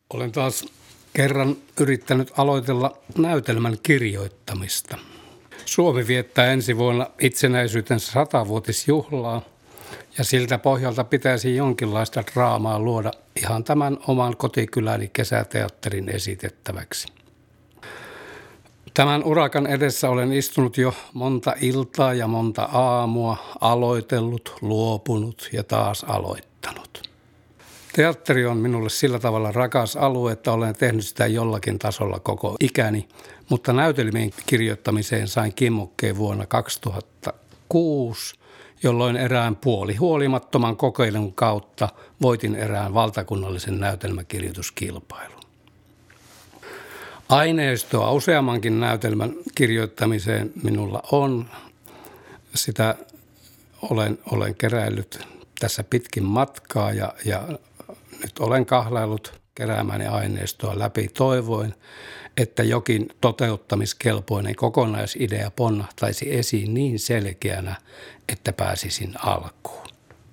Olen taas kerran yrittänyt aloitella näytelmän kirjoittamista. Suomi viettää ensi vuonna itsenäisyytensä 100-vuotisjuhlaa ja siltä pohjalta pitäisi jonkinlaista draamaa luoda ihan tämän oman kotikyläni kesäteatterin esitettäväksi. Tämän urakan edessä olen istunut jo monta iltaa ja monta aamua, aloitellut, luopunut ja taas aloittanut. Teatteri on minulle sillä tavalla rakas alue, että olen tehnyt sitä jollakin tasolla koko ikäni, mutta näytelmien kirjoittamiseen sain kimmokkeen vuonna 2006, jolloin erään puolihuolimattoman kokeilun kautta voitin erään valtakunnallisen näytelmäkirjoituskilpailun. Aineistoa useammankin näytelmän kirjoittamiseen minulla on. Sitä olen keräillyt tässä pitkin matkaa ja nyt olen kahlaillut keräämäni aineistoa läpi toivoen, että jokin toteuttamiskelpoinen kokonaisidea ponnahtaisi esiin niin selkeänä, että pääsisin alkuun.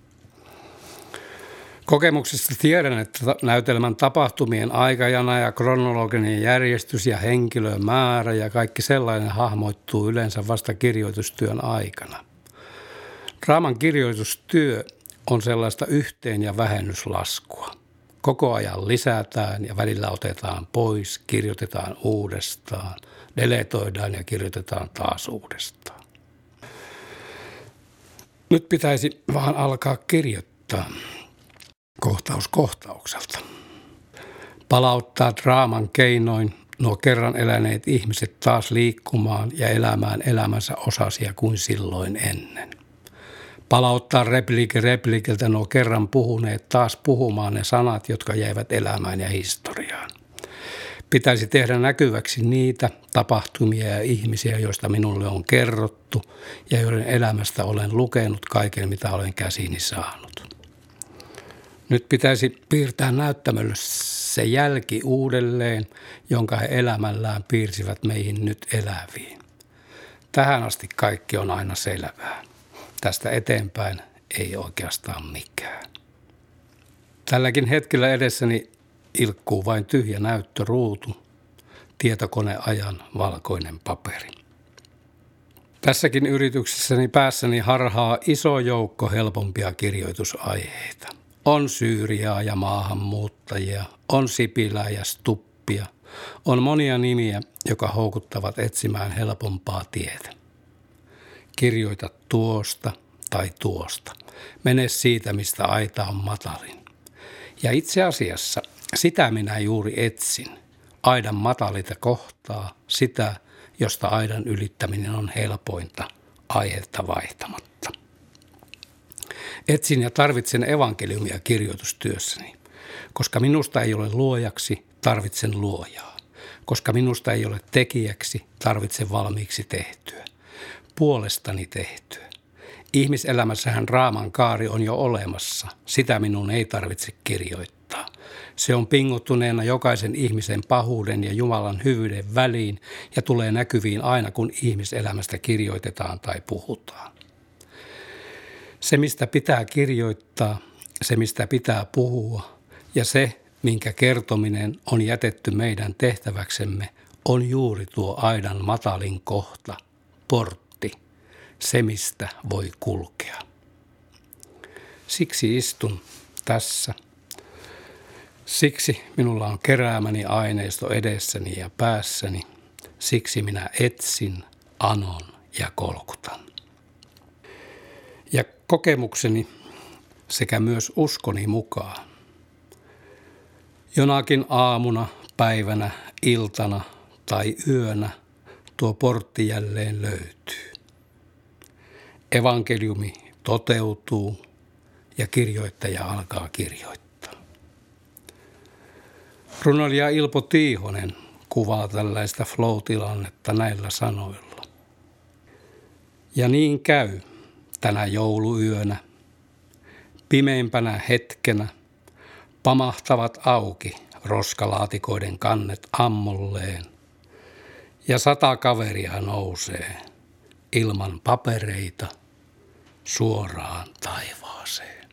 Kokemuksesta tiedän, että näytelmän tapahtumien aikajana ja kronologinen järjestys ja henkilömäärä ja kaikki sellainen hahmoittuu yleensä vasta kirjoitustyön aikana. Draaman kirjoitustyö on sellaista yhteen- ja vähennyslaskua. Koko ajan lisätään ja välillä otetaan pois, kirjoitetaan uudestaan, deletoidaan ja kirjoitetaan taas uudestaan. Nyt pitäisi vaan alkaa kirjoittaa kohtaus kohtaukselta. Palauttaa draaman keinoin nuo kerran eläneet ihmiset taas liikkumaan ja elämään elämänsä osasia kuin silloin ennen. Palauttaa repliikiltä nuo kerran puhuneet taas puhumaan ne sanat, jotka jäivät elämään ja historiaan. Pitäisi tehdä näkyväksi niitä tapahtumia ja ihmisiä, joista minulle on kerrottu ja joiden elämästä olen lukenut kaiken, mitä olen käsiini saanut. Nyt pitäisi piirtää näyttämölle se jälki uudelleen, jonka he elämällään piirsivät meihin nyt eläviin. Tähän asti kaikki on aina selvää. Tästä eteenpäin ei oikeastaan mikään. Tälläkin hetkellä edessäni ilkkuu vain tyhjä näyttöruutu, tietokoneajan valkoinen paperi. Tässäkin yrityksessäni päässäni harhaa iso joukko helpompia kirjoitusaiheita. On Syyriaa ja maahanmuuttajia, on Sipilää ja Stubbia, on monia nimiä, jotka houkuttavat etsimään helpompaa tietä. Kirjoita tuosta tai tuosta. Mene siitä, mistä aita on matalin. Ja itse asiassa sitä minä juuri etsin. Aidan matalita kohtaa, sitä, josta aidan ylittäminen on helpointa, aihetta vaihtamatta. Etsin ja tarvitsen evankeliumia kirjoitustyössäni. Koska minusta ei ole luojaksi, tarvitsen luojaa. Koska minusta ei ole tekijäksi, tarvitsen valmiiksi tehtyä. Puolestani tehtyä. Ihmiselämässähän draaman kaari on jo olemassa. Sitä minun ei tarvitse kirjoittaa. Se on pingottuneena jokaisen ihmisen pahuuden ja Jumalan hyvyyden väliin ja tulee näkyviin aina, kun ihmiselämästä kirjoitetaan tai puhutaan. Se, mistä pitää kirjoittaa, se, mistä pitää puhua ja se, minkä kertominen on jätetty meidän tehtäväksemme, on juuri tuo aidan matalin kohta, portti, se, mistä voi kulkea. Siksi istun tässä. Siksi minulla on keräämäni aineisto edessäni ja päässäni. Siksi minä etsin, anon ja kolkutan. Ja kokemukseni sekä myös uskoni mukaan. Jonakin aamuna, päivänä, iltana tai yönä tuo portti jälleen löytyy. Evankeliumi toteutuu ja kirjoittaja alkaa kirjoittaa. Runoilija Ilpo Tiihonen kuvaa tällaista flow-tilannetta näillä sanoilla. Ja niin käy tänä jouluyönä, pimeimpänä hetkenä, pamahtavat auki roskalaatikoiden kannet ammolleen ja 100 kaveria nousee ilman papereita suoraan taivaaseen.